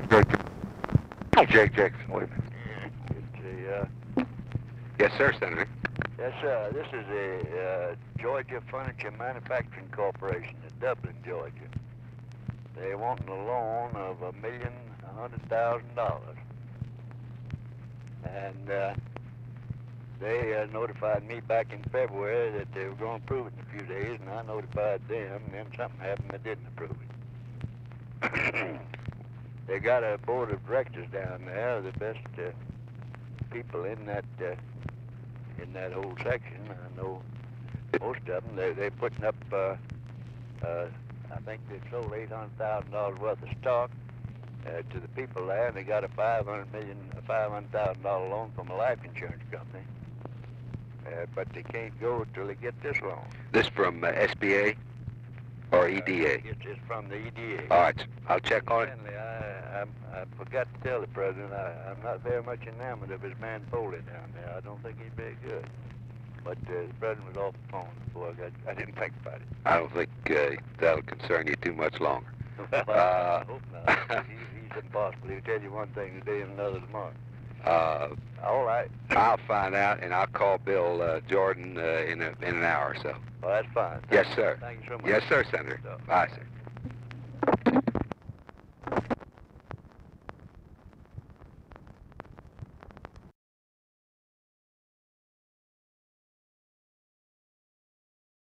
Jake Jackson, wait a minute. Yes, sir, Senator. Yes, sir. This is the Georgia Furniture Manufacturing Corporation in Dublin, Georgia. They want a loan of $1,100,000. And they notified me back in February that they were going to approve it in a few days, and I notified them, and then something happened that didn't approve it. They got a board of directors down there, the best people in that whole section. I know most of them. They're putting up. I think they've sold $800,000 worth of stock to the people there, and they got a $500,000 loan from a life insurance company. But they can't go till they get this loan. This from SBA or EDA? It's from the EDA. All right, I'll check on it. I forgot to tell the president I'm not very much enamored of his man Foley down there. I don't think he's very good. But the president was off the phone before I didn't think about it. I don't think that'll concern you too much longer. Well, I hope not. He's impossible. He'll tell you one thing today and another tomorrow. All right. I'll find out, and I'll call Bill Jordan in an hour or so. Well, that's fine. Yes, sir. Thank you so much. Yes, sir, Senator. Bye, sir.